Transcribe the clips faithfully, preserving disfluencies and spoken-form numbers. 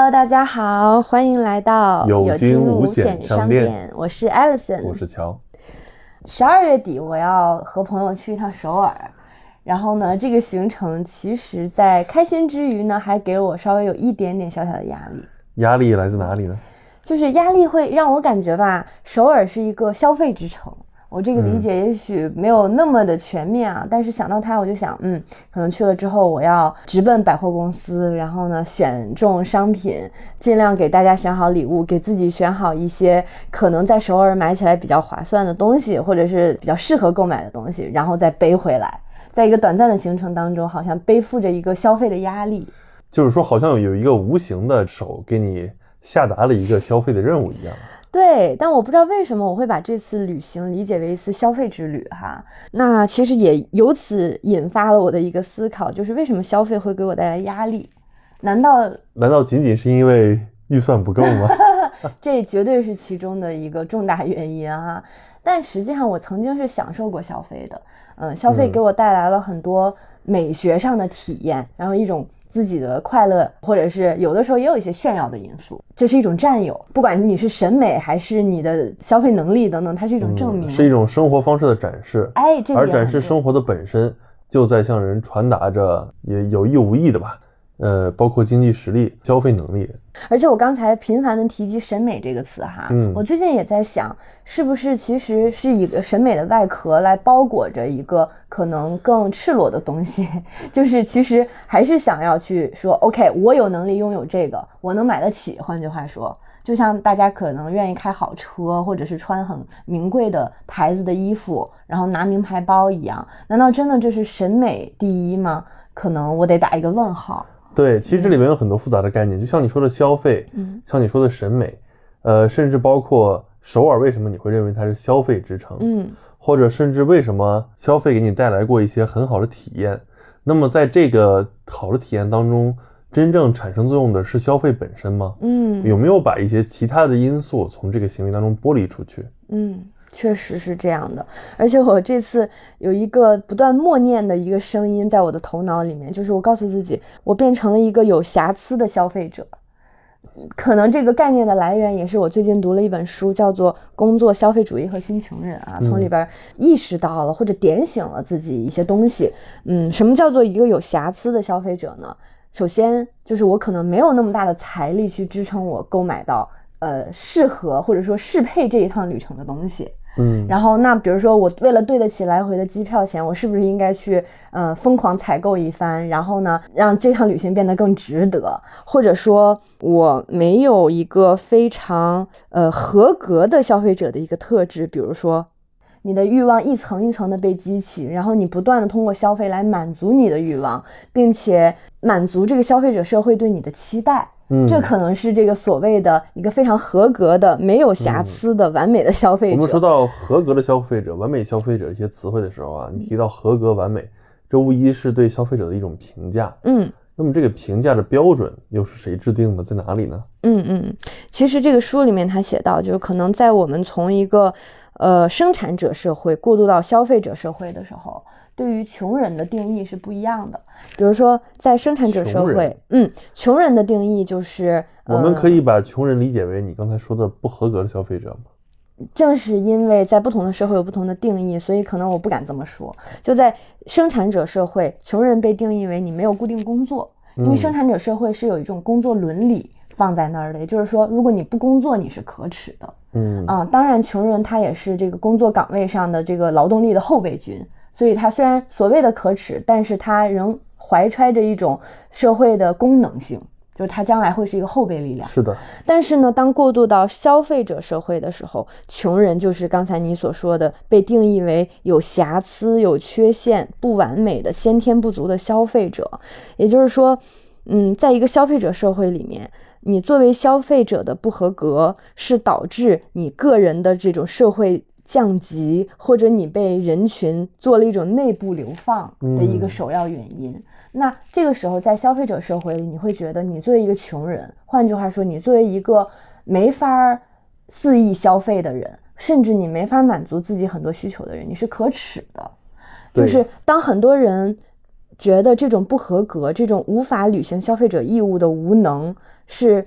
Hello， 大家好，欢迎来到有惊无险商店， 我是 Alison， 我是乔。 十二月底我要和朋友去一趟首尔，然后呢，这个行程其实在开心之余呢，还给了我稍微有一点点小小的压力。 压力来自哪里呢？ 就是压力会让我感觉吧，首尔是一个消费之城。我这个理解也许没有那么的全面啊、嗯、但是想到它我就想嗯，可能去了之后我要直奔百货公司，然后呢选中商品，尽量给大家选好礼物，给自己选好一些可能在首尔买起来比较划算的东西，或者是比较适合购买的东西，然后再背回来，在一个短暂的行程当中好像背负着一个消费的压力， 就是说好像有一个无形的手给你下达了一个消费的任务一样。 对，但我不知道为什么我会把这次旅行理解为一次消费之旅哈。那其实也由此引发了我的一个思考，就是为什么消费会给我带来压力？难道难道仅仅是因为预算不够吗？ 这绝对是其中的一个重大原因哈。但实际上我曾经是享受过消费的，嗯，消费给我带来了很多美学上的体验，嗯、然后一种自己的快乐，或者是有的时候也有一些炫耀的因素，这是一种占有，不管你是审美还是你的消费能力等等，它是一种证明、 嗯、是一种生活方式的展示。 哎，这而展示生活的本身就在向人传达着，也有意无意的吧，呃，包括经济实力、消费能力。 而且我刚才频繁的提及审美这个词哈，嗯，我最近也在想，是不是其实是一个审美的外壳来包裹着一个可能更赤裸的东西，就是其实还是想要去说 OK 我有能力拥有这个，我能买得起，换句话说就像大家可能愿意开好车，或者是穿很名贵的牌子的衣服，然后拿名牌包一样，难道真的这是审美第一吗？可能我得打一个问号。 对，其实这里面有很多复杂的概念、嗯、就像你说的消费、嗯、像你说的审美，呃，甚至包括首尔为什么你会认为它是消费之城，嗯，或者甚至为什么消费给你带来过一些很好的体验，那么在这个好的体验当中真正产生作用的是消费本身吗？嗯，有没有把一些其他的因素从这个行为当中剥离出去？ 嗯，确实是这样的。而且我这次有一个不断默念的一个声音在我的头脑里面，就是我告诉自己我变成了一个有瑕疵的消费者。可能这个概念的来源也是我最近读了一本书，叫做《工作、消费主义和新穷人》啊，从里边意识到了或者点醒了自己一些东西。嗯，什么叫做一个有瑕疵的消费者呢？首先就是我可能没有那么大的财力去支撑我购买到呃适合或者说适配这一趟旅程的东西。嗯，然后那比如说我为了对得起来回的机票钱，我是不是应该去呃疯狂采购一番，然后呢让这趟旅行变得更值得？或者说我没有一个非常呃合格的消费者的一个特质，比如说你的欲望一层一层的被激起，然后你不断的通过消费来满足你的欲望，并且满足这个消费者社会对你的期待。嗯，这可能是这个所谓的一个非常合格的没有瑕疵的完美的消费者、嗯、 我们说到合格的消费者、完美消费者一些词汇的时候啊，你提到合格完美，这无疑是对消费者的一种评价。嗯，那么这个评价的标准又是谁制定的，在哪里呢？ 嗯嗯，其实这个书里面他写到，就是可能在我们从一个呃生产者社会过渡到消费者社会的时候，对于穷人的定义是不一样的。比如说在生产者社会，嗯，穷人的定义就是、 呃、我们可以把穷人理解为你刚才说的不合格的消费者吗？ 正是因为在不同的社会有不同的定义，所以可能我不敢这么说。就在生产者社会，穷人被定义为你没有固定工作，因为生产者社会是有一种工作伦理放在那儿的，也就是说如果你不工作你是可耻的。嗯啊，当然穷人他也是这个工作岗位上的这个劳动力的后备军，所以他虽然所谓的可耻，但是他仍怀揣着一种社会的功能性，就是他将来会是一个后备力量。 是的。 但是呢，当过渡到消费者社会的时候，穷人就是刚才你所说的被定义为有瑕疵、有缺陷、不完美的先天不足的消费者。也就是说嗯，在一个消费者社会里面，你作为消费者的不合格是导致你个人的这种社会降级，或者你被人群做了一种内部流放的一个首要原因。嗯，那这个时候在消费者社会里，你会觉得你作为一个穷人，换句话说你作为一个没法肆意消费的人，甚至你没法满足自己很多需求的人，你是可耻的。就是当很多人觉得这种不合格，这种无法履行消费者义务的无能是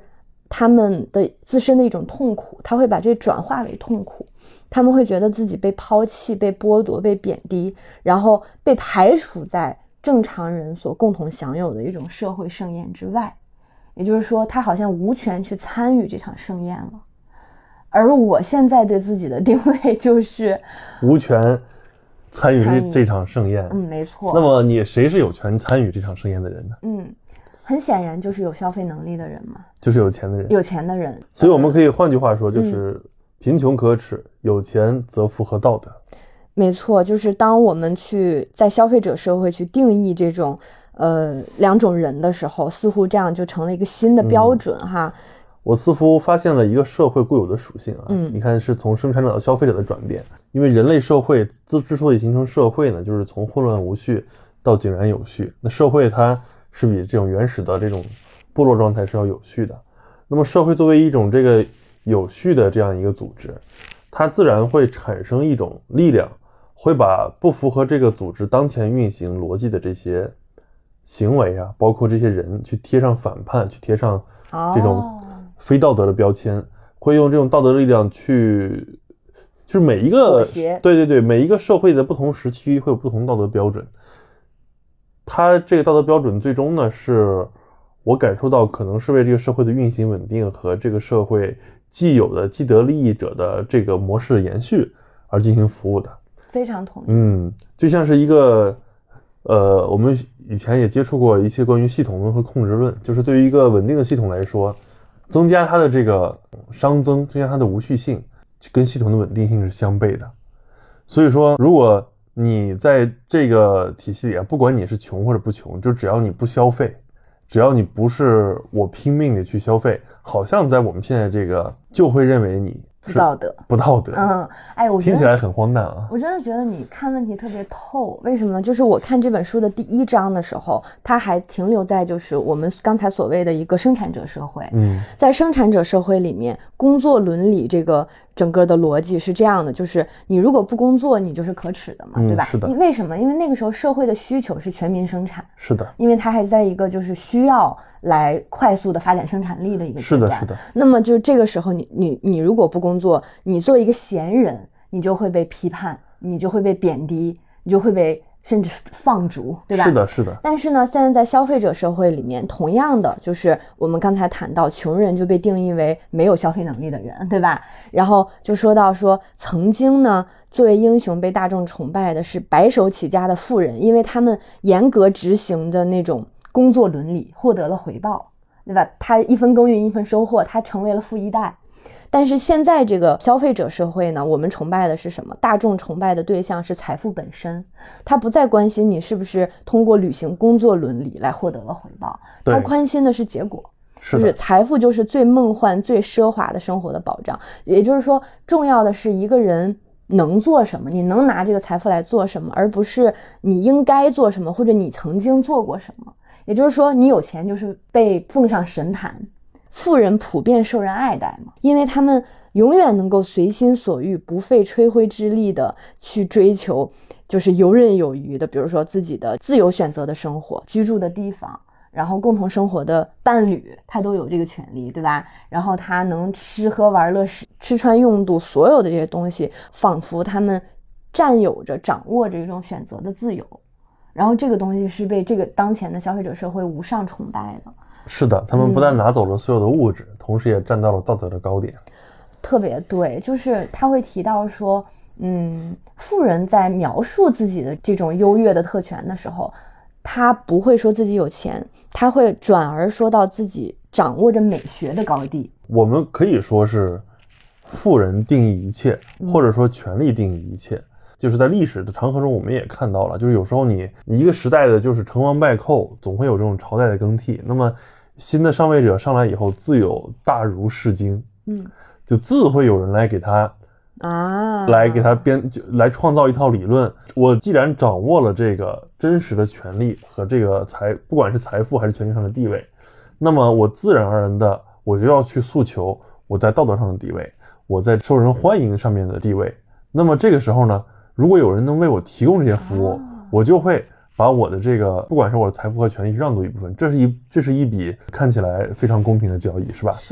他们的自身的一种痛苦，他会把这转化为痛苦，他们会觉得自己被抛弃、被剥夺、被贬低，然后被排除在正常人所共同享有的一种社会盛宴之外。也就是说，他好像无权去参与这场盛宴了。而我现在对自己的定位就是无权参与这这场盛宴。 嗯，没错。 那么你谁是有权参与这场盛宴的人呢？ 嗯，很显然就是有消费能力的人嘛， 就是有钱的人。 有钱的人。 所以我们可以换句话说，就是贫穷可耻，嗯、有钱则符合道德。 没错，就是当我们去在消费者社会去定义这种呃两种人的时候，似乎这样就成了一个新的标准、嗯、哈。 我似乎发现了一个社会固有的属性啊， 嗯， 你看是从生产者到消费者的转变。因为人类社会之之所以形成社会呢，就是从混乱无序到井然有序。那社会它是比这种原始的这种部落状态是要有序的。那么社会作为一种这个有序的这样一个组织，它自然会产生一种力量，会把不符合这个组织当前运行逻辑的这些行为啊，包括这些人去贴上反叛，去贴上这种非道德的标签，哦、会用这种道德力量去，就是每一个对对对，每一个社会的不同时期会有不同道德标准。它这个道德标准最终呢，是我感受到可能是为这个社会的运行稳定和这个社会既有的既得利益者的这个模式的延续而进行服务的。 非常同意。 嗯，就像是一个呃，我们以前也接触过一些关于系统论和控制论，就是对于一个稳定的系统来说，增加它的这个熵增，增加它的无序性，跟系统的稳定性是相悖的。所以说，如果你在这个体系里啊，不管你是穷或者不穷，就只要你不消费，只要你不是我拼命的去消费，好像在我们现在这个就会认为你不道德， 不道德。 嗯，哎，我听起来很荒诞啊。 我真的觉得你看问题特别透，为什么呢？就是我看这本书的第一章的时候，它还停留在就是我们刚才所谓的一个生产者社会。 嗯， 在生产者社会里面，工作伦理这个整个的逻辑是这样的，就是你如果不工作，你就是可耻的嘛， 嗯、 对吧？ 是的。 为什么？因为那个时候社会的需求是全民生产。 是的。 因为它还是在一个就是需要来快速的发展生产力的一个阶段。 是的，是的。 那么就这个时候你，你你你如果不工作，你作为一个闲人，你就会被批判，你就会被贬低，你就会被甚至放逐，对吧？ 是的，是的。 但是呢，现在在消费者社会里面，同样的就是我们刚才谈到，穷人就被定义为没有消费能力的人，对吧？然后就说到说，曾经呢，作为英雄被大众崇拜的是白手起家的富人，因为他们严格执行的那种工作伦理，获得了回报，对吧？他一分耕耘一分收获，他成为了富一代。但是现在这个消费者社会呢，我们崇拜的是什么？大众崇拜的对象是财富本身，他不再关心你是不是通过履行工作伦理来获得了回报，他关心的是结果，就是财富就是最梦幻最奢华的生活的保障。也就是说，重要的是一个人能做什么，你能拿这个财富来做什么，而不是你应该做什么或者你曾经做过什么。也就是说，你有钱就是被奉上神坛，富人普遍受人爱戴嘛，因为他们永远能够随心所欲，不费吹灰之力的去追求，就是游刃有余的，比如说自己的自由选择的生活，居住的地方，然后共同生活的伴侣，他都有这个权利，对吧？然后他能吃喝玩乐，吃穿用度，所有的这些东西，仿佛他们占有着掌握着一种选择的自由。然后这个东西是被这个当前的消费者社会无上崇拜的。 是的，他们不但拿走了所有的物质、嗯、同时也站到了道德的高点。 特别对，就是他会提到说，嗯，富人在描述自己的这种优越的特权的时候，他不会说自己有钱，他会转而说到自己掌握着美学的高地。 我们可以说是富人定义一切，或者说权力定义一切。嗯，就是在历史的长河中我们也看到了，就是有时候你一个时代的就是成王败寇，总会有这种朝代的更替，那么新的上位者上来以后自有大儒释经，嗯，就自会有人来给他啊，来给他编，来创造一套理论。我既然掌握了这个真实的权利和这个财，不管是财富还是权力上的地位，那么我自然而然的我就要去诉求我在道德上的地位，我在受人欢迎上面的地位。那么这个时候呢，如果有人能为我提供这些服务，我就会把我的这个不管是我的财富和权利让渡一部分。这是一这是一笔看起来非常公平的交易，是吧？ 是。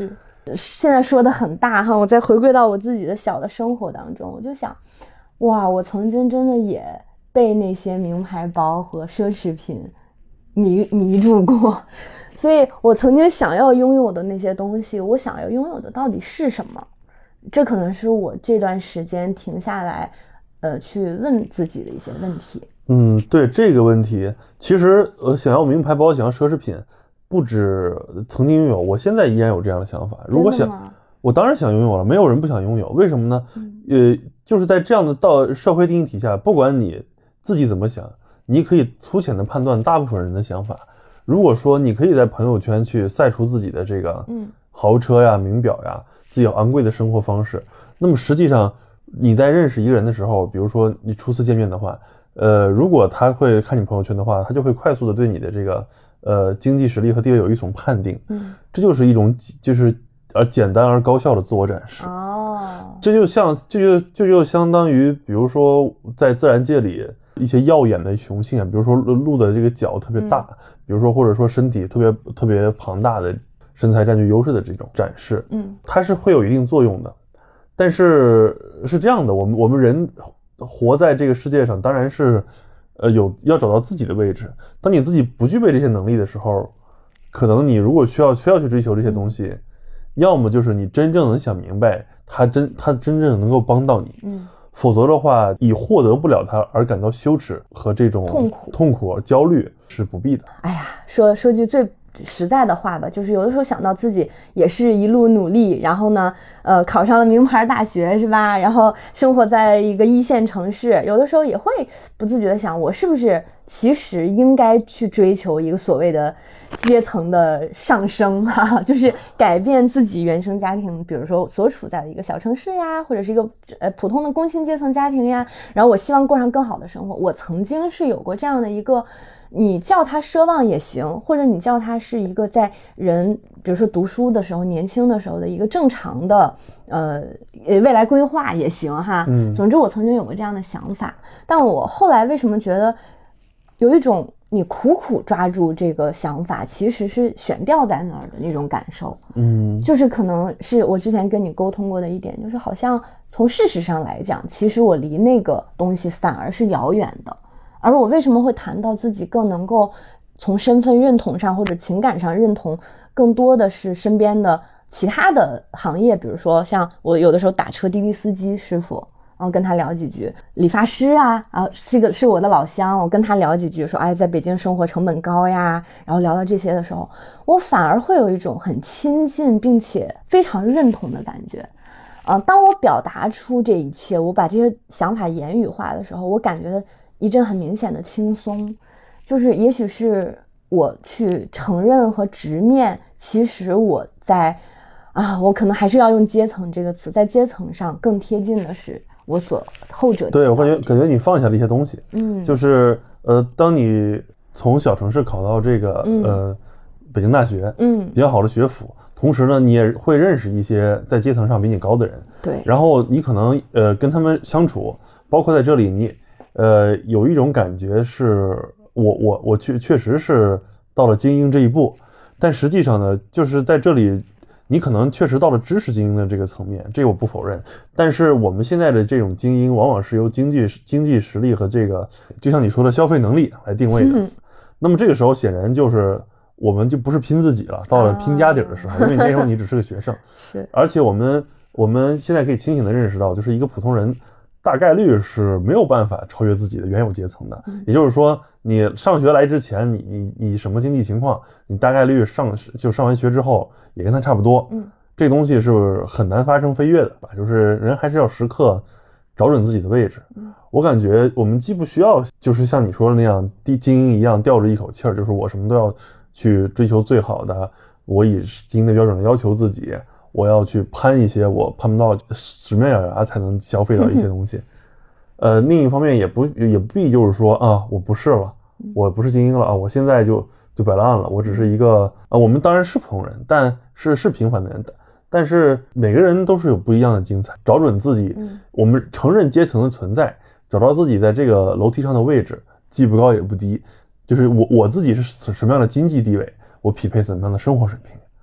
现在说的很大哈，我再回归到我自己的小的生活当中，我就想，哇，我曾经真的也被那些名牌包和奢侈品迷迷住过，所以我曾经想要拥有的那些东西，我想要拥有的到底是什么？这可能是我这段时间停下来，呃，去问自己的一些问题。 嗯，对这个问题，其实呃，想要名牌包，想要奢侈品，不止曾经拥有，我现在依然有这样的想法。如果想，我当然想拥有了，没有人不想拥有。为什么呢？嗯、呃，就是在这样的到社会定义体下，不管你自己怎么想，你可以粗浅的判断大部分人的想法。如果说你可以在朋友圈去晒出自己的这个豪车呀、名表呀、自己昂贵的生活方式，那么实际上你在认识一个人的时候，比如说你初次见面的话，呃，如果他会看你朋友圈的话，他就会快速的对你的这个呃经济实力和地位有一种判定，嗯，这就是一种就是而简单而高效的自我展示。哦，这就像这就这就相当于，比如说在自然界里一些耀眼的雄性啊，比如说鹿的这个角特别大，嗯、比如说或者说身体特别特别庞大的身材占据优势的这种展示，嗯，它是会有一定作用的。但是是这样的，我们我们人活在这个世界上，当然是，呃，有要找到自己的位置。当你自己不具备这些能力的时候，可能你如果需要需要去追求这些东西，嗯、要么就是你真正能想明白，它真它真正能够帮到你，嗯，否则的话，以获得不了它而感到羞耻和这种痛苦、痛苦、焦虑是不必的。 哎呀，说说句最实在的话吧，就是有的时候想到自己也是一路努力，然后呢，呃，考上了名牌大学，是吧？然后生活在一个一线城市，有的时候也会不自觉的想，我是不是其实应该去追求一个所谓的阶层的上升哈、啊，就是改变自己原生家庭，比如说所处在的一个小城市呀，或者是一个呃普通的工薪阶层家庭呀，然后我希望过上更好的生活。我曾经是有过这样的一个。你叫他奢望也行，或者你叫他是一个在人比如说读书的时候年轻的时候的一个正常的呃未来规划也行哈。嗯，总之我曾经有过这样的想法，但我后来为什么觉得有一种你苦苦抓住这个想法其实是悬吊在那儿的那种感受。嗯，就是可能是我之前跟你沟通过的一点，就是好像从事实上来讲，其实我离那个东西反而是遥远的。而我为什么会谈到自己更能够从身份认同上或者情感上认同更多的是身边的其他的行业，比如说像我有的时候打车滴滴司机师傅，然后跟他聊几句，理发师啊啊是个是我的老乡，我跟他聊几句说哎在北京生活成本高呀，然后聊到这些的时候，我反而会有一种很亲近并且非常认同的感觉。嗯，当我表达出这一切，我把这些想法言语化的时候，我感觉一阵很明显的轻松，就是也许是我去承认和直面，其实我在啊，我可能还是要用阶层这个词，在阶层上更贴近的是我所后者。 对，我感觉感觉你放下了一些东西，嗯，就是呃，当你从小城市考到这个、嗯、呃北京大学，嗯，比较好的学府，同时呢，你也会认识一些在阶层上比你高的人， 对， 然后你可能呃跟他们相处，包括在这里你。呃，有一种感觉是我我我确确实是到了精英这一步，但实际上呢，就是在这里，你可能确实到了知识精英的这个层面，这我不否认。但是我们现在的这种精英，往往是由经济经济实力和这个，就像你说的消费能力来定位的。嗯、那么这个时候显然就是我们就不是拼自己了，到了拼家底的时候，啊、因为那时候你只是个学生。 是。 而且我们我们现在可以清醒地认识到，就是一个普通人。大概率是没有办法超越自己的原有阶层的，也就是说，你上学来之前，你你你什么经济情况，你大概率上就上完学之后也跟他差不多。嗯，这东西是很难发生飞跃的吧？就是人还是要时刻找准自己的位置。我感觉我们既不需要，就是像你说的那样，精英一样吊着一口气儿，就是我什么都要去追求最好的，我以精英的标准来要求自己。我要去攀一些我攀不到，死命咬牙才能消费到一些东西。呃，另一方面也不也不必就是说啊，我不是了，我不是精英了啊，我现在就就摆烂了，我只是一个啊，我们当然是普通人，但是是平凡的人，但是每个人都是有不一样的精彩，找准自己，我们承认阶层的存在，找到自己在这个楼梯上的位置，既不高也不低，就是我我自己是什么样的经济地位，我匹配怎么样的生活水平。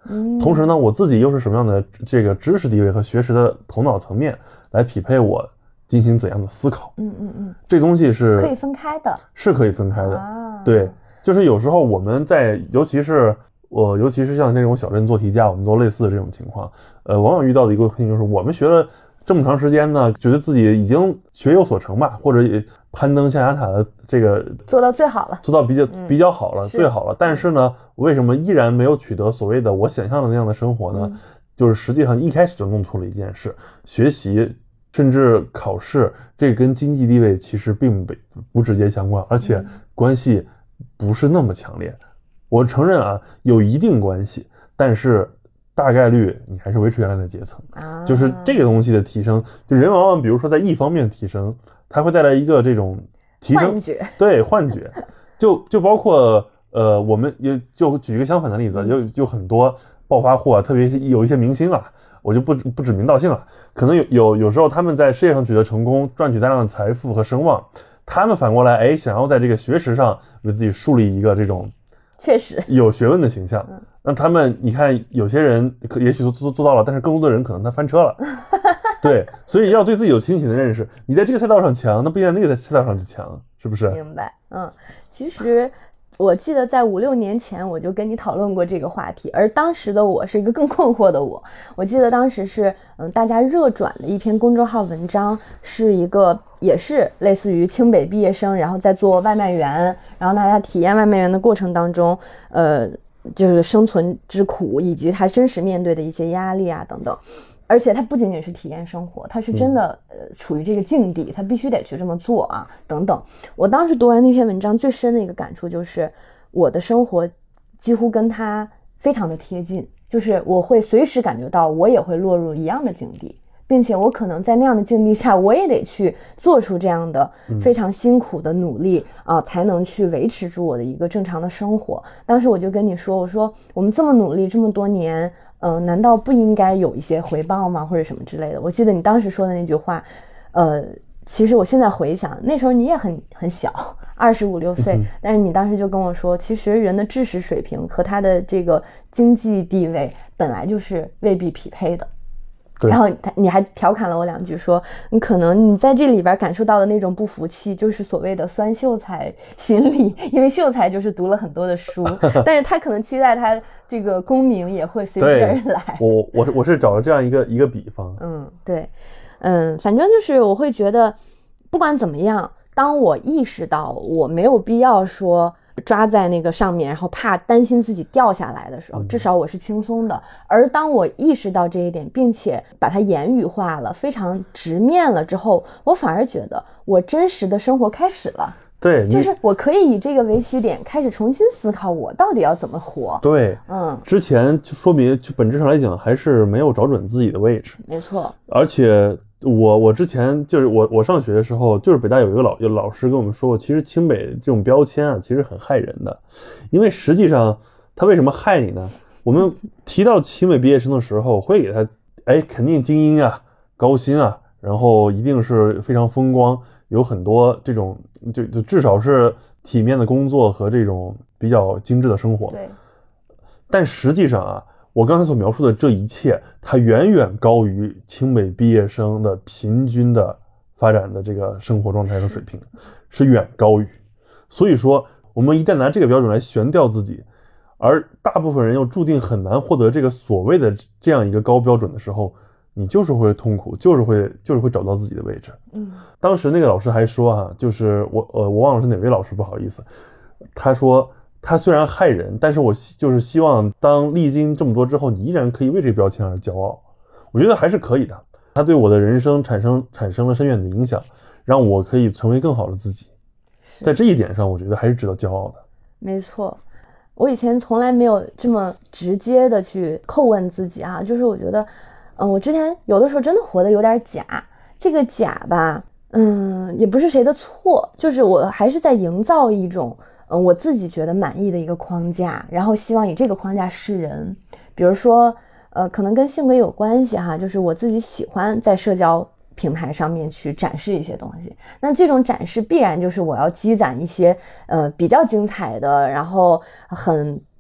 嗯，同时呢，我自己又是什么样的这个知识地位和学识的头脑层面来匹配我进行怎样的思考？ 嗯嗯嗯， 这东西是可以分开的， 是可以分开的。 啊、 对，就是有时候我们在，尤其是我、呃，尤其是像那种小镇做题家，我们做类似的这种情况，呃，往往遇到的一个问题就是，我们学了这么长时间呢，觉得自己已经学有所成吧，或者也攀登象牙塔的这个做到最好了， 做到比较、嗯、比较好了，最好了。但是呢，为什么依然没有取得所谓的我想象的那样的生活呢？嗯、就是实际上一开始就弄错了一件事，学习甚至考试，这跟经济地位其实并不不直接相关，而且关系不是那么强烈。我承认啊，有一定关系，但是大概率你还是维持原来的阶层，啊、就是这个东西的提升，就人往往比如说在一方面提升，它会带来一个这种提升， 幻觉， 对，幻觉，就就包括呃，我们也就举一个相反的例子，嗯、就就很多暴发户啊，特别是有一些明星啊，我就不不指名道姓了，可能有有有时候他们在事业上取得成功，赚取大量的财富和声望，他们反过来哎，想要在这个学识上为自己树立一个这种。 确实有学问的形象，嗯、那他们你看有些人可也许都做做到了，但是更多的人可能他翻车了，对，所以要对自己有清醒的认识。你在这个赛道上强，那不一定在那个赛道上就强，是不是？ 明白，嗯，其实我记得在五六年前我就跟你讨论过这个话题，而当时的我是一个更困惑的我。我记得当时是嗯大家热转的一篇公众号文章，是一个也是类似于清北毕业生，然后在做外卖员，然后大家体验外卖员的过程当中，呃，就是生存之苦以及他真实面对的一些压力啊等等。而且他不仅仅是体验生活，他是真的呃处于这个境地，他必须得去这么做啊等等。我当时读完那篇文章最深的一个感触就是，我的生活几乎跟他非常的贴近，就是我会随时感觉到我也会落入一样的境地，并且我可能在那样的境地下，我也得去做出这样的非常辛苦的努力啊、呃，才能去维持住我的一个正常的生活。当时我就跟你说，我说我们这么努力这么多年。嗯、呃，难道不应该有一些回报吗？或者什么之类的？我记得你当时说的那句话，呃，其实我现在回想，那时候你也很很小，二十五六岁，但是你当时就跟我说，其实人的知识水平和他的这个经济地位本来就是未必匹配的。然后你还调侃了我两句说，你可能你在这里边感受到的那种不服气就是所谓的酸秀才心理，因为秀才就是读了很多的书但是他可能期待他这个功名也会随之而来。 我我是我是找了这样一个一个比方。 嗯，对，嗯，反正就是我会觉得不管怎么样，当我意识到我没有必要说抓在那个上面，然后怕担心自己掉下来的时候，至少我是轻松的。而当我意识到这一点，并且把它言语化了，非常直面了之后，我反而觉得我真实的生活开始了。 对， 就是我可以以这个为起点，开始重新思考我到底要怎么活。 对， 嗯， 之前就说明就本质上来讲，还是没有找准自己的位置。 没错， 而且。我我之前就是我我上学的时候，就是北大有一个老有老师跟我们说过，其实清北这种标签啊，其实很害人的，因为实际上他为什么害你呢？我们提到清北毕业生的时候，会给他哎肯定精英啊，高薪啊，然后一定是非常风光，有很多这种就就至少是体面的工作和这种比较精致的生活。 对， 但实际上啊。我刚才所描述的这一切，它远远高于清北毕业生的平均的发展的这个生活状态和水平，是远高于。所以说，我们一旦拿这个标准来悬吊自己，而大部分人又注定很难获得这个所谓的这样一个高标准的时候，你就是会痛苦，就是会就是会找到自己的位置。 嗯， 当时那个老师还说啊，就是我呃我忘了是哪位老师，不好意思，他说。他虽然害人，但是我就是希望当历经这么多之后，你依然可以为这个标签而骄傲。我觉得还是可以的。他对我的人生产生产生了深远的影响，让我可以成为更好的自己。在这一点上，我觉得还是值得骄傲的。 没错，我以前从来没有这么直接的去叩问自己啊，就是我觉得，嗯，我之前有的时候真的活得有点假。这个假吧，嗯，也不是谁的错，就是我还是在营造一种。嗯，我自己觉得满意的一个框架，然后希望以这个框架示人。比如说，呃，可能跟性格有关系哈，就是我自己喜欢在社交平台上面去展示一些东西。那这种展示必然就是我要积攒一些呃比较精彩的，然后很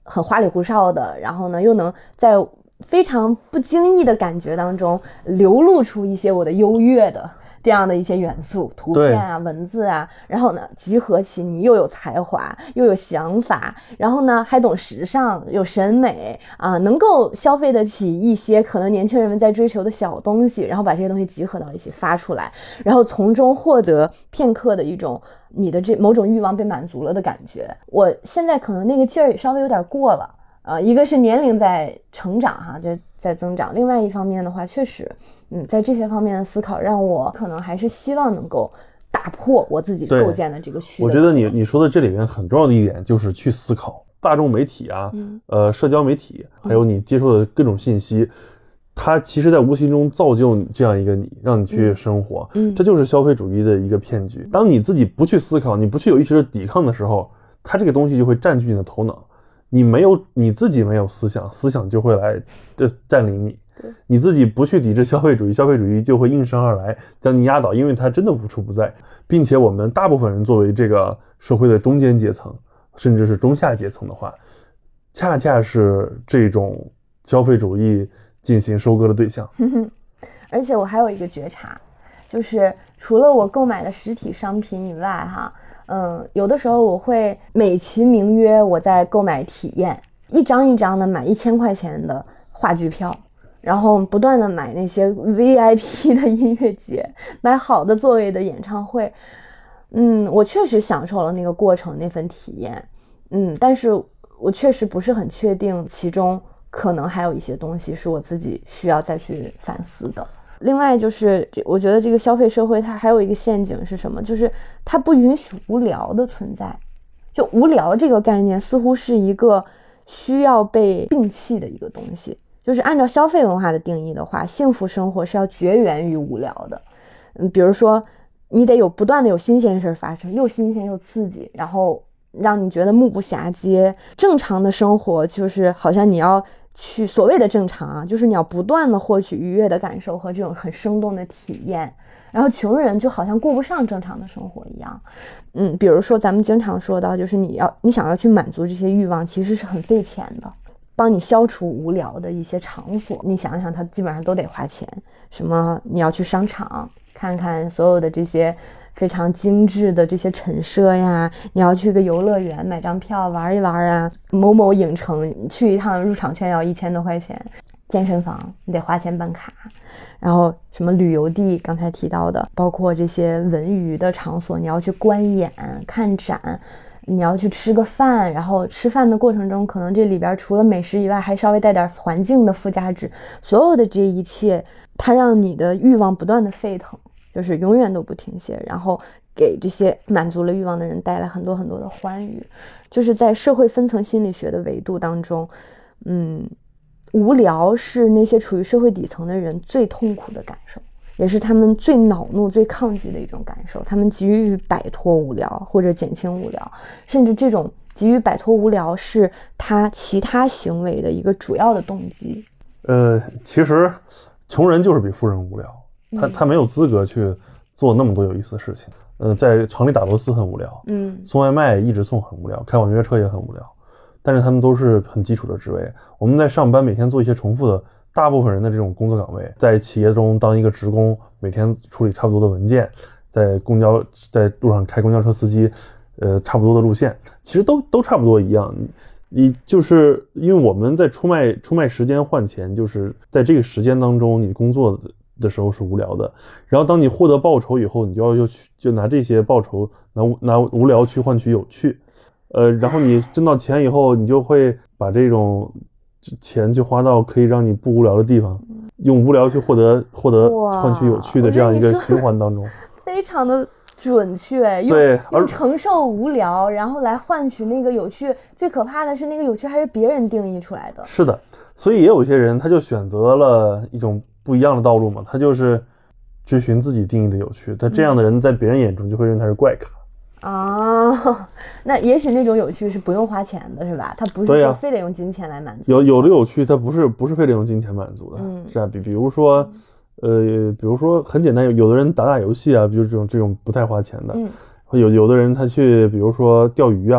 很花里胡哨的，然后呢又能在非常不经意的感觉当中流露出一些我的优越的这样的一些元素，图片啊文字啊，然后呢集合起你又有才华又有想法，然后呢还懂时尚有审美啊，能够消费得起一些可能年轻人们在追求的小东西，然后把这些东西集合到一起发出来，然后从中获得片刻的一种你的这某种欲望被满足了的感觉。我现在可能那个劲儿稍微有点过了啊、呃，一个是年龄在成长哈，在在增长，另外一方面的话，确实，嗯，在这些方面的思考，让我可能还是希望能够打破我自己构建的这个虚的。 我觉得你你说的这里面很重要的一点就是去思考大众媒体啊，嗯、呃，社交媒体，还有你接受的各种信息，嗯、它其实在无形中造就你这样一个你，让你去生活，嗯，这就是消费主义的一个骗局。当你自己不去思考，你不去有意识的抵抗的时候，它这个东西就会占据你的头脑。你没有你自己没有思想，思想就会来这占领你。你自己不去抵制消费主义，消费主义就会应声而来将你压倒，因为它真的无处不在，并且我们大部分人作为这个社会的中间阶层，甚至是中下阶层的话，恰恰是这种消费主义进行收割的对象。 而且我还有一个觉察，就是除了我购买的实体商品以外哈。嗯，有的时候我会美其名曰我在购买体验，一张一张的买一千块钱的话剧票，然后不断的买那些 V I P 的音乐节，买好的座位的演唱会。嗯，我确实享受了那个过程，那份体验。嗯，但是我确实不是很确定其中可能还有一些东西是我自己需要再去反思的。另外就是我觉得这个消费社会它还有一个陷阱是什么，就是它不允许无聊的存在。就无聊这个概念似乎是一个需要被摒弃的一个东西，就是按照消费文化的定义的话，幸福生活是要绝缘于无聊的。嗯，比如说你得有不断的有新鲜事发生，又新鲜又刺激，然后让你觉得目不暇接。正常的生活就是好像你要去所谓的正常啊，就是你要不断的获取愉悦的感受和这种很生动的体验，然后穷人就好像过不上正常的生活一样。嗯，比如说咱们经常说到，就是你要你想要去满足这些欲望，其实是很费钱的。帮你消除无聊的一些场所，你想想它基本上都得花钱。什么你要去商场看看所有的这些非常精致的这些陈设呀，你要去个游乐园买张票玩一玩啊，某某影城去一趟入场券要一千多块钱，健身房你得花钱办卡，然后什么旅游地刚才提到的，包括这些文娱的场所，你要去观演看展，你要去吃个饭，然后吃饭的过程中可能这里边除了美食以外还稍微带点环境的附加值，所有的这一切它让你的欲望不断的沸腾，就是永远都不停歇，然后给这些满足了欲望的人带来很多很多的欢愉。就是在社会分层心理学的维度当中，嗯，无聊是那些处于社会底层的人最痛苦的感受，也是他们最恼怒最抗拒的一种感受。他们急于摆脱无聊或者减轻无聊，甚至这种急于摆脱无聊是他其他行为的一个主要的动机。 呃，其实穷人就是比富人无聊，他他没有资格去做那么多有意思的事情。呃，在厂里打螺丝很无聊，嗯，送外卖一直送很无聊，开网约车也很无聊，但是他们都是很基础的职位。我们在上班每天做一些重复的，大部分人的这种工作岗位，在企业中当一个职工，每天处理差不多的文件，在公交在路上开公交车司机，呃，差不多的路线，其实都都差不多一样。你就是因为我们在出卖出卖时间换钱，就是在这个时间当中，你工作的时候是无聊的，然后当你获得报酬以后，你就要又去就拿这些报酬拿拿无聊去换取有趣，呃，然后你挣到钱以后，你就会把这种钱去花到可以让你不无聊的地方，用无聊去获得获得换取有趣的这样一个循环当中， 非常的准确， 对， 用承受无聊然后来换取那个有趣。最可怕的是那个有趣还是别人定义出来的。 是的，所以也有一些人他就选择了一种不一样的道路嘛，他就是追寻自己定义的有趣，他这样的人在别人眼中就会认为他是怪咖。 啊，那也许那种有趣是不用花钱的，是吧？他不是说非得用金钱来满足。 有有的有趣，它不是不是非得用金钱满足的，嗯，是啊，比比如说，呃，比如说很简单，有有的人打打游戏啊，比如这种这种不太花钱的，嗯，有有的人他去，比如说钓鱼啊，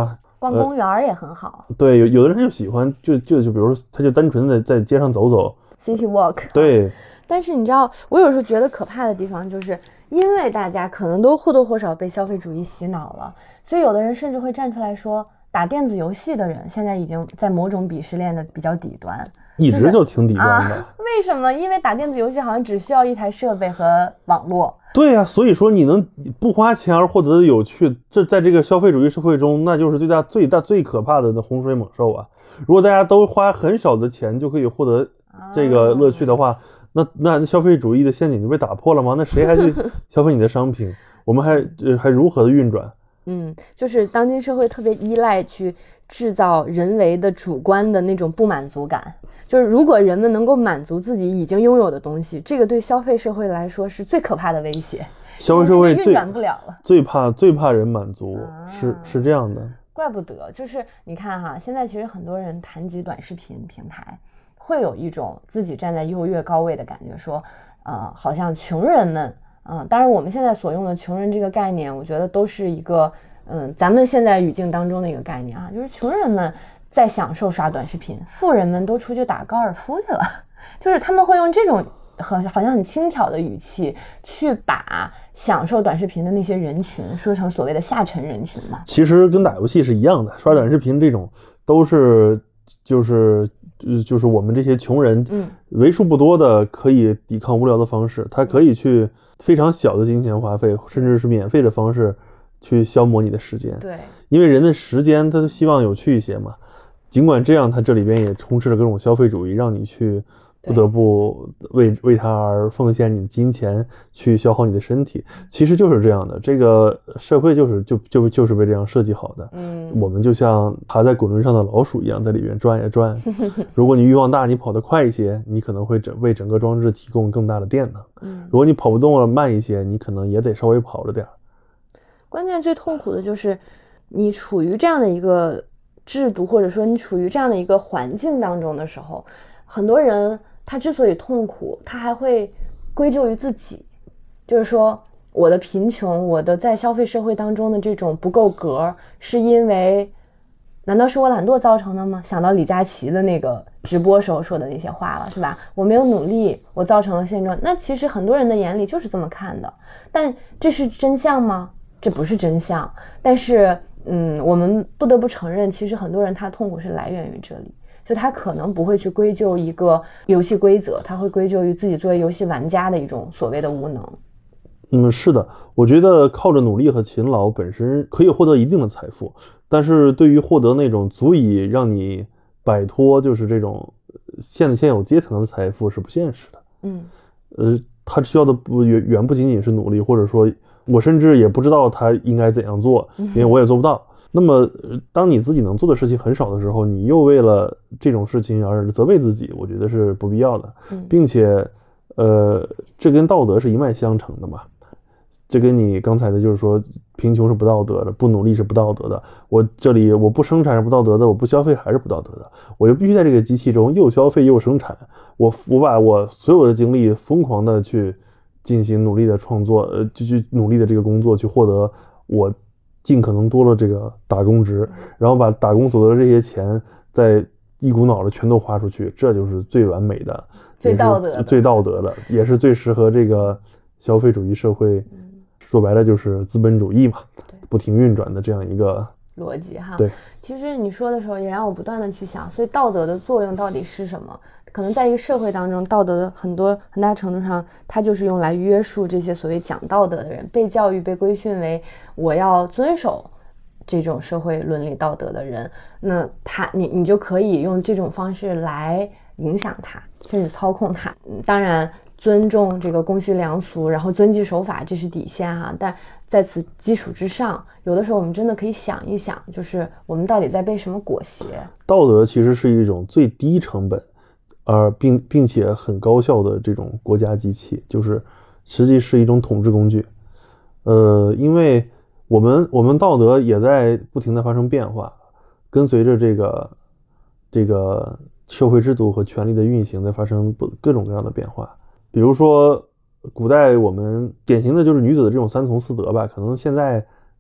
逛公园也很好。 呃、对，有有的人就喜欢，就就就比如说，他就单纯的在街上走走 ，City Walk。 对。 但是你知道，我有时候觉得可怕的地方，就是因为大家可能都或多或少被消费主义洗脑了，所以有的人甚至会站出来说，打电子游戏的人现在已经在某种鄙视链的比较底端。 一直就挺底端的、 啊、为什么？因为打电子游戏好像只需要一台设备和网络。 对啊，所以说你能不花钱而获得的有趣，这在这个消费主义社会中，那就是最大最大最可怕的洪水猛兽啊！如果大家都花很少的钱就可以获得这个乐趣的话、啊、那那消费主义的陷阱就被打破了吗？那谁还去消费你的商品？我们还呃还如何的运转？ 嗯，就是当今社会特别依赖去制造人为的主观的那种不满足感，就是如果人们能够满足自己已经拥有的东西，这个对消费社会来说是最可怕的威胁。 消费社会最运转不了了， 最怕最怕人满足， 啊、 是是这样的。 怪不得，就是你看哈，现在其实很多人谈及短视频平台，会有一种自己站在优越高位的感觉，说，呃，好像穷人们。嗯，当然我们现在所用的穷人这个概念，我觉得都是一个嗯，咱们现在语境当中的一个概念啊，就是穷人们在享受刷短视频，富人们都出去打高尔夫去了，就是他们会用这种好像好像很轻佻的语气去把享受短视频的那些人群说成所谓的下沉人群嘛。 其实跟打游戏是一样的，刷短视频这种都是就是就是我们这些穷人，嗯，为数不多的可以抵抗无聊的方式，他可以去非常小的金钱花费，甚至是免费的方式去消磨你的时间。 对， 因为人的时间他都希望有趣一些嘛。尽管这样，他这里边也充斥着各种消费主义，让你去不得不为为他而奉献你的金钱，去消耗你的身体。其实就是这样的，这个社会就是就就就是被这样设计好的。嗯，我们就像爬在滚轮上的老鼠一样，在里面转呀转。如果你欲望大，你跑得快一些，你可能会整为整个装置提供更大的电能。嗯，如果你跑不动了，慢一些，你可能也得稍微跑着点。 关键最痛苦的就是你处于这样的一个制度，或者说你处于这样的一个环境当中的时候，很多人他之所以痛苦，他还会归咎于自己，就是说我的贫穷，我的在消费社会当中的这种不够格，是因为难道是我懒惰造成的吗？想到李佳琦的那个直播时候说的那些话了，是吧？我没有努力，我造成了现状。那其实很多人的眼里就是这么看的，但这是真相吗？这不是真相。但是嗯，我们不得不承认，其实很多人他痛苦是来源于这里，就他可能不会去归咎一个游戏规则，他会归咎于自己作为游戏玩家的一种所谓的无能。 嗯，是的，我觉得靠着努力和勤劳本身可以获得一定的财富，但是对于获得那种足以让你摆脱就是这种现现有阶层的财富是不现实的。嗯，呃，他需要的不远远不仅仅是努力，或者说我甚至也不知道他应该怎样做，因为我也做不到。那么当你自己能做的事情很少的时候，你又为了这种事情而责备自己，我觉得是不必要的，并且呃，这跟道德是一脉相承的嘛。这跟你刚才的就是说贫穷是不道德的，不努力是不道德的，我这里我不生产是不道德的，我不消费还是不道德的，我就必须在这个机器中又消费又生产，我我把我所有的精力疯狂的去进行努力的创作，呃，就去努力的这个工作，去获得我尽可能多的这个打工值，然后把打工所得的这些钱再一股脑的全都花出去，这就是最完美的， 最道德的， 最道德的，也是最适合这个消费主义社会。嗯，说白了就是资本主义嘛，不停运转的这样一个逻辑哈。 对， 其实你说的时候也让我不断的去想，所以道德的作用到底是什么？可能在一个社会当中，道德的很多很大程度上，它就是用来约束这些所谓讲道德的人，被教育、被规训为我要遵守这种社会伦理道德的人，那他你你就可以用这种方式来影响他，甚至操控他。嗯，当然。尊重这个公序良俗，然后遵纪守法，这是底线哈。但在此基础之上，有的时候我们真的可以想一想，就是我们到底在被什么裹挟？ 道德其实是一种最低成本，而并并且很高效的这种国家机器，就是实际是一种统治工具。呃，因为我们我们道德也在不停的发生变化，跟随着这个这个社会制度和权力的运行，在发生不各种各样的变化。比如说古代我们典型的就是女子的这种三从四德吧，可能现在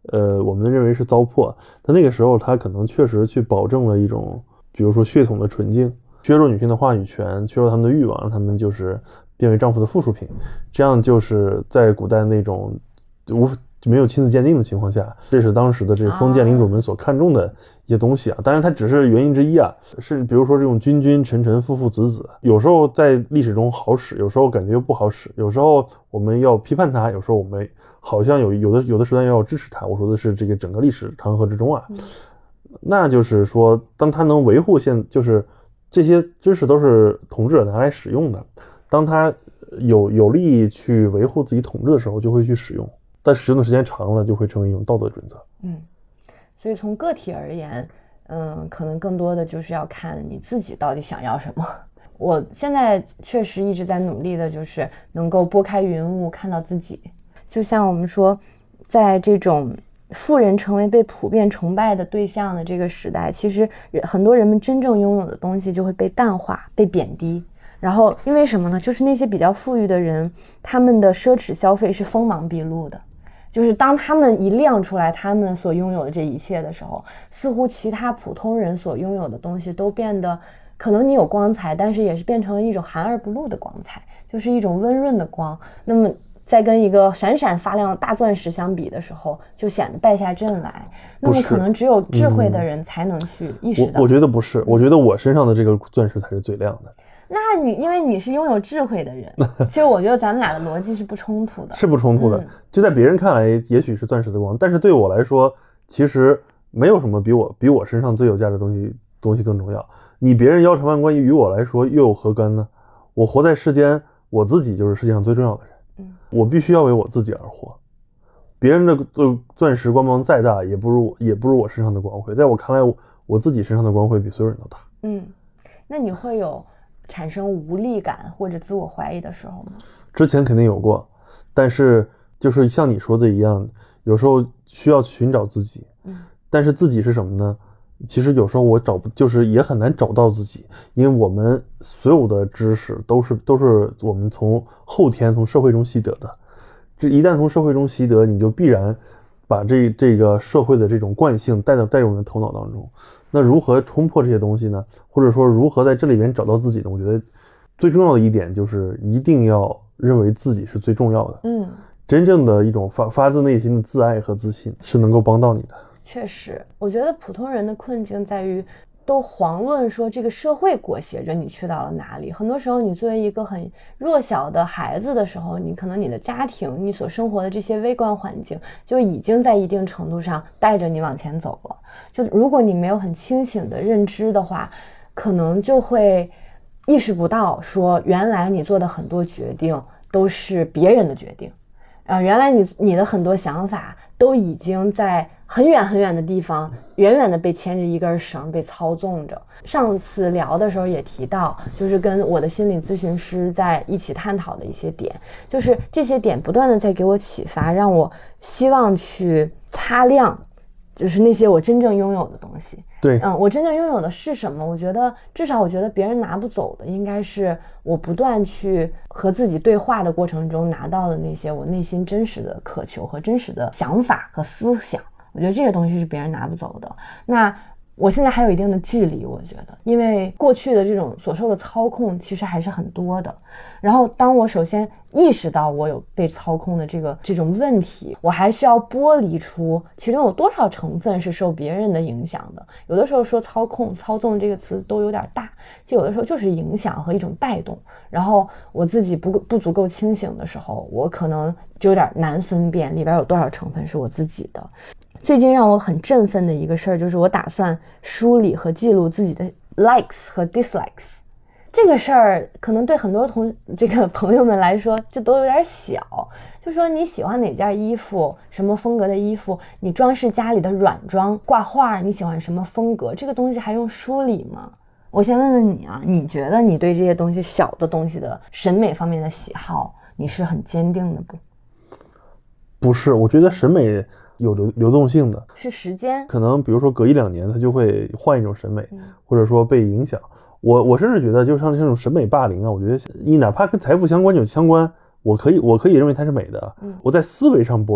呃，我们认为是糟粕，但那个时候它可能确实去保证了一种，比如说血统的纯净，削弱女性的话语权，削弱他们的欲望，让他们就是变为丈夫的附属品。这样就是在古代那种无没有亲子鉴定的情况下，这是当时的这个封建领主们所看重的一些东西啊。当然，它只是原因之一啊。是比如说这种君君臣臣父父子子，有时候在历史中好使，有时候感觉又不好使。有时候我们要批判它，有时候我们好像有有的有的时段要支持它。我说的是这个整个历史长河之中啊，嗯、那就是说，当它能维护现，就是这些知识都是统治者拿来使用的。当它有有利去维护自己统治的时候，就会去使用。但使用的时间长了，就会成为一种道德准则。 嗯，所以从个体而言，嗯，可能更多的就是要看你自己到底想要什么。我现在确实一直在努力的，就是能够拨开云雾，看到自己。就像我们说，在这种富人成为被普遍崇拜的对象的这个时代，其实很多人们真正拥有的东西就会被淡化、被贬低。然后因为什么呢？就是那些比较富裕的人，他们的奢侈消费是锋芒毕露的。就是当他们一亮出来他们所拥有的这一切的时候，似乎其他普通人所拥有的东西都变得，可能你有光彩，但是也是变成了一种含而不露的光彩，就是一种温润的光。那么在跟一个闪闪发亮的大钻石相比的时候，就显得败下阵来。那么可能只有智慧的人才能去意识到。 嗯、我, 我觉得不是，我觉得我身上的这个钻石才是最亮的。 那你因为你是拥有智慧的人，其实我觉得咱们俩的逻辑是不冲突的。 是不冲突的、嗯、就在别人看来也许是钻石的光，但是对我来说其实没有什么比我比我身上最有价值的东西东西更重要。你别人腰缠万贯于我来说又有何干呢？我活在世间，我自己就是世界上最重要的人、嗯、我必须要为我自己而活。别人的钻石光芒再大也不如也不如我身上的光辉。在我看来 我, 我自己身上的光辉比所有人都大。 嗯，那你会有产生无力感或者自我怀疑的时候吗？ 之前肯定有过，但是就是像你说的一样，有时候需要寻找自己。嗯，但是自己是什么呢？其实有时候我找不，就是也很难找到自己，因为我们所有的知识都是都是我们从后天从社会中习得的。这一旦从社会中习得，你就必然把这这个社会的这种惯性带到带入你的头脑当中。那如何冲破这些东西呢？或者说如何在这里边找到自己呢？我觉得最重要的一点就是一定要认为自己是最重要的。嗯，真正的一种发发自内心的自爱和自信是能够帮到你的。 确实，我觉得普通人的困境在于都遑论说这个社会裹挟着你去到了哪里。很多时候你作为一个很弱小的孩子的时候，你可能你的家庭你所生活的这些微观环境就已经在一定程度上带着你往前走了。就如果你没有很清醒的认知的话，可能就会意识不到说原来你做的很多决定都是别人的决定，呃，原来你你的很多想法都已经在很远很远的地方远远的被牵着一根绳被操纵着。上次聊的时候也提到，就是跟我的心理咨询师在一起探讨的一些点，就是这些点不断的在给我启发，让我希望去擦亮就是那些我真正拥有的东西。 对， 嗯，我真正拥有的是什么？我觉得至少我觉得别人拿不走的，应该是我不断去和自己对话的过程中拿到的那些我内心真实的渴求和真实的想法和思想。我觉得这些东西是别人拿不走的。那我现在还有一定的距离，我觉得因为过去的这种所受的操控其实还是很多的。然后当我首先意识到我有被操控的这个这种问题，我还需要剥离出其中有多少成分是受别人的影响的。有的时候说操控操纵这个词都有点大，就有的时候就是影响和一种带动。然后我自己不不足够清醒的时候，我可能就有点难分辨里边有多少成分是我自己的。最近让我很振奋的一个事儿，就是我打算梳理和记录自己的 likes 和 dislikes。这个事儿可能对很多同这个朋友们来说这都有点小，就说你喜欢哪件衣服，什么风格的衣服，你装饰家里的软装挂画，你喜欢什么风格，这个东西还用梳理吗？我先问问你啊，你觉得你对这些东西小的东西的审美方面的喜好，你是很坚定的不？ 不是，我觉得审美有流流动性的， 是时间， 可能比如说隔一两年它就会换一种审美、嗯、或者说被影响。我我甚至觉得就像这种审美霸凌啊，我觉得你哪怕跟财富相关就相关，我可以我可以认为它是美的、嗯、我在思维上剥离，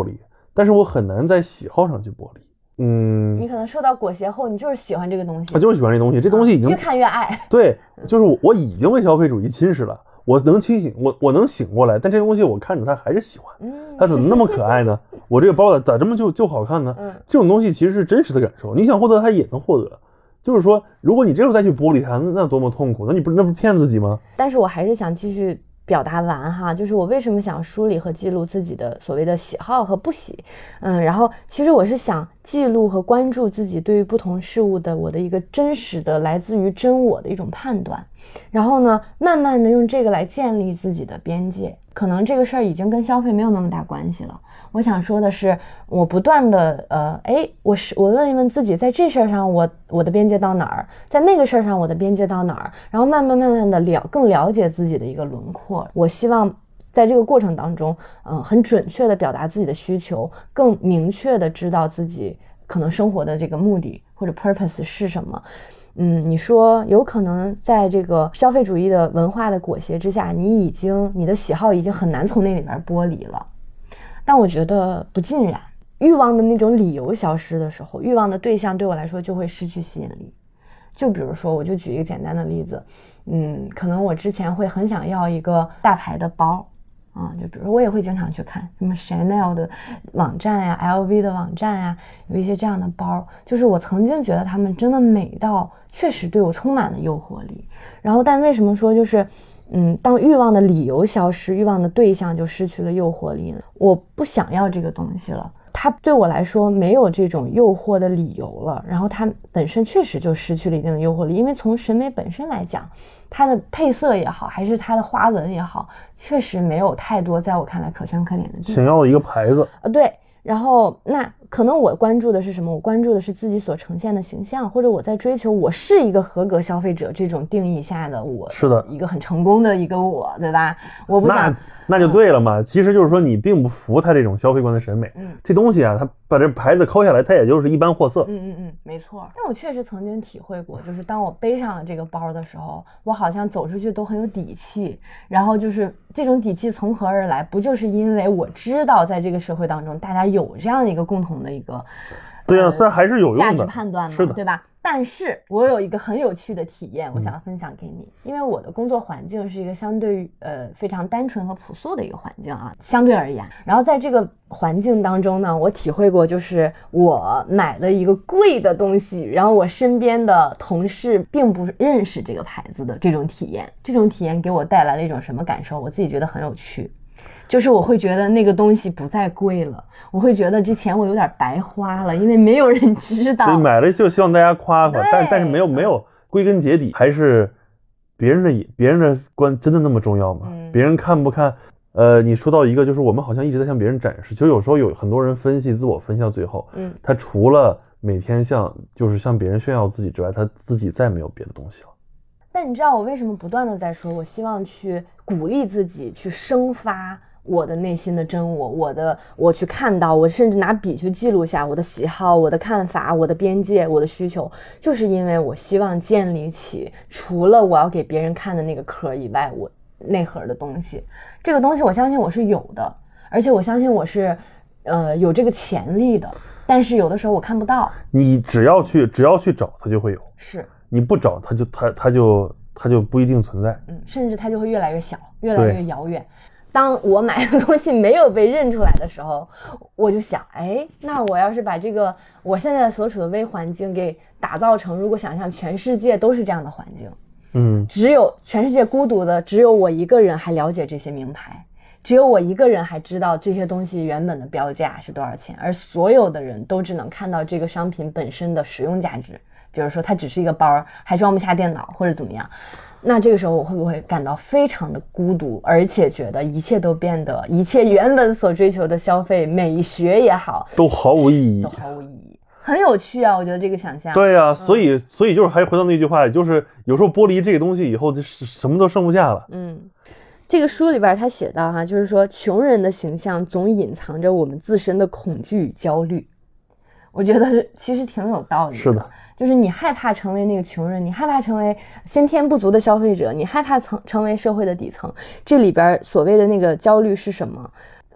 但是我很难在喜好上去剥离。嗯， 你可能受到裹挟后，你就是喜欢这个东西， 我就是喜欢这东西，这东西已经、 啊、越看越爱。 对，就是我我已经被消费主义侵蚀了，我能清醒，我我能醒过来，但这东西我看着它还是喜欢， 嗯， 它怎么那么可爱呢？我这个包咋这么就就好看呢？ 嗯， 这种东西其实是真实的感受，你想获得它也能获得。就是说，如果你这时候再去剥离它，那那多么痛苦！那你不那不骗自己吗？ 但是我还是想继续表达完哈，就是我为什么想梳理和记录自己的所谓的喜好和不喜，嗯，然后其实我是想记录和关注自己对于不同事物的我的一个真实的来自于真我的一种判断，然后呢，慢慢的用这个来建立自己的边界。可能这个事儿已经跟消费没有那么大关系了。我想说的是，我不断的呃，哎，我是我问一问自己，在这事儿上我我的边界到哪儿，在那个事儿上我的边界到哪儿，然后慢慢慢慢的了更了解自己的一个轮廓。我希望在这个过程当中，嗯、呃，很准确的表达自己的需求，更明确的知道自己可能生活的这个目的或者 purpose 是什么。嗯，你说有可能在这个消费主义的文化的裹挟之下，你已经你的喜好已经很难从那里面剥离了，但我觉得不尽然。欲望的那种理由消失的时候，欲望的对象对我来说就会失去吸引力。就比如说，我就举一个简单的例子，嗯，可能我之前会很想要一个大牌的包啊，就比如说我也会经常去看什么 Chanel 的网站呀 L V 的网站呀，有一些这样的包，就是我曾经觉得他们真的美到确实对我充满了诱惑力。然后但为什么说就是嗯，当欲望的理由消失，欲望的对象就失去了诱惑力呢？我不想要这个东西了，它对我来说没有这种诱惑的理由了，然后它本身确实就失去了一定的诱惑力。因为从审美本身来讲，它的配色也好，还是它的花纹也好，确实没有太多在我看来可圈可点的地方。 想要一个牌子啊，对。然后那可能我关注的是什么？我关注的是自己所呈现的形象，或者我在追求我是一个合格消费者这种定义下的我， 是的， 一个很成功的一个我，对吧？我不想， 那那就对了嘛、嗯。其实就是说你并不服他这种消费观的审美， 嗯， 这东西啊，他把这牌子抠下来，它也就是一般货色。 嗯嗯嗯，没错。但我确实曾经体会过，就是当我背上了这个包的时候，我好像走出去都很有底气。然后就是这种底气从何而来？不就是因为我知道在这个社会当中，大家有这样的一个共同的一个， 对啊，虽然还是有用的价值判断嘛， 是的， 对吧？但是我有一个很有趣的体验，我想分享给你。嗯、因为我的工作环境是一个相对于呃非常单纯和朴素的一个环境啊，相对而言。然后在这个环境当中呢，我体会过，就是我买了一个贵的东西，然后我身边的同事并不认识这个牌子的这种体验。这种体验给我带来了一种什么感受？我自己觉得很有趣。就是我会觉得那个东西不再贵了，我会觉得这钱我有点白花了，因为没有人知道。 对，买了就希望大家夸夸，但但是没有没有，归根结底还是别人的别人的观真的那么重要吗？嗯、别人看不看？呃，你说到一个，就是我们好像一直在向别人展示，其实有时候有很多人分析自我分析到最后，嗯，他除了每天向就是向别人炫耀自己之外，他自己再没有别的东西了。 但你知道我为什么不断的在说，我希望去鼓励自己去生发我的内心的真我，我的我去看到，我甚至拿笔去记录下我的喜好、我的看法、我的边界、我的需求，就是因为我希望建立起除了我要给别人看的那个壳以外，我内核的东西。这个东西我相信我是有的，而且我相信我是呃有这个潜力的，但是有的时候我看不到。 你只要去只要去找，它就会有。 是。 你不找，它就它它就它就不一定存在。 嗯，甚至它就会越来越小，越来越遥远。当我买的东西没有被认出来的时候，我就想，哎，那我要是把这个我现在所处的微环境给打造成，如果想象全世界都是这样的环境， 嗯， 只有全世界孤独的只有我一个人还了解这些名牌，只有我一个人还知道这些东西原本的标价是多少钱，而所有的人都只能看到这个商品本身的使用价值，比如说它只是一个包，还装不下电脑或者怎么样。那这个时候我会不会感到非常的孤独，而且觉得一切都变得，一切原本所追求的消费美学也好， 都毫无意义， 都毫无意义。很有趣啊，我觉得这个想象。 对啊，所以、嗯、所以就是还回到那句话，就是有时候剥离这个东西以后，就什么都剩不下了。 嗯，这个书里边他写到哈，就是说穷人的形象总隐藏着我们自身的恐惧与焦虑。我觉得其实挺有道理的。 是的， 就是你害怕成为那个穷人，你害怕成为先天不足的消费者，你害怕成成为社会的底层。这里边所谓的那个焦虑是什么？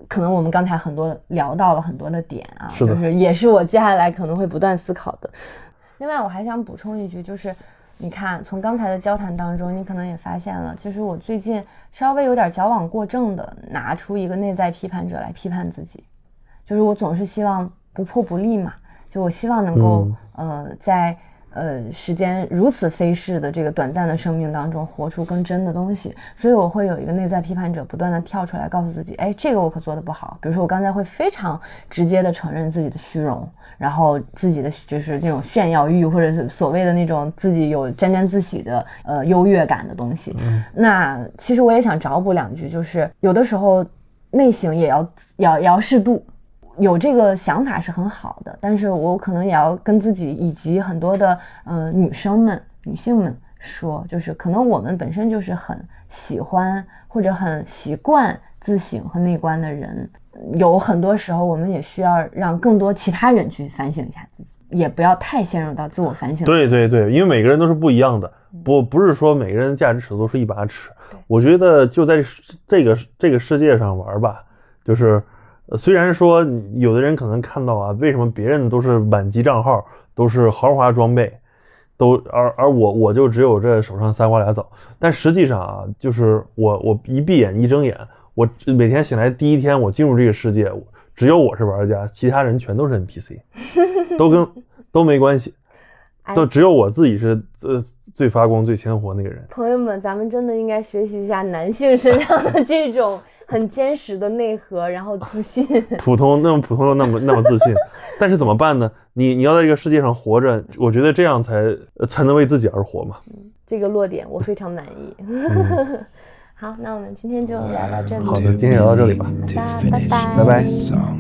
可能我们刚才很多聊到了很多的点啊， 是的， 就是也是我接下来可能会不断思考的。另外我还想补充一句，就是你看从刚才的交谈当中，你可能也发现了，就是我最近稍微有点矫枉过正的拿出一个内在批判者来批判自己，就是我总是希望不破不立嘛，就我希望能够、嗯、呃在呃，时间如此飞逝的这个短暂的生命当中活出更真的东西，所以我会有一个内在批判者不断的跳出来告诉自己，哎，这个我可做得不好。比如说我刚才会非常直接的承认自己的虚荣，然后自己的就是那种炫耀欲，或者是所谓的那种自己有沾沾自喜的呃优越感的东西、嗯、那其实我也想找补两句，就是有的时候内省也要要也要适度，有这个想法是很好的，但是我可能也要跟自己以及很多的呃女生们女性们说，就是可能我们本身就是很喜欢或者很习惯自省和内观的人，有很多时候我们也需要让更多其他人去反省一下自己，也不要太陷入到自我反省。 对对对，因为每个人都是不一样的，不不是说每个人的价值尺度都是一把尺。我觉得就在这个这个世界上玩吧，就是虽然说有的人可能看到啊，为什么别人都是满级账号，都是豪华装备，都而而我我就只有这手上三瓜俩枣，但实际上啊，就是我我一闭眼一睁眼，我每天醒来第一天我进入这个世界，只有我是玩家，其他人全都是 N P C， 都跟都没关系，都只有我自己是呃最发光最鲜活那个人。 朋友们，咱们真的应该学习一下男性身上的这种很坚实的内核，然后自信。 普通那么普通又那么那么自信，但是怎么办呢？你你要在这个世界上活着，我觉得这样才才能为自己而活嘛。 嗯，这个落点我非常满意。嗯、好，那我们今天就聊到这里。 好的，今天聊到这里吧。 拜拜， 拜拜。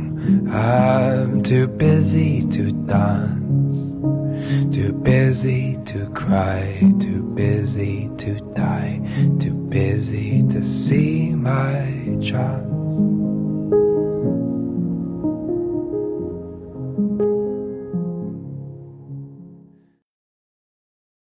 I'm too busy to dance, too busy to cry, too busy to die, too busy to see my child.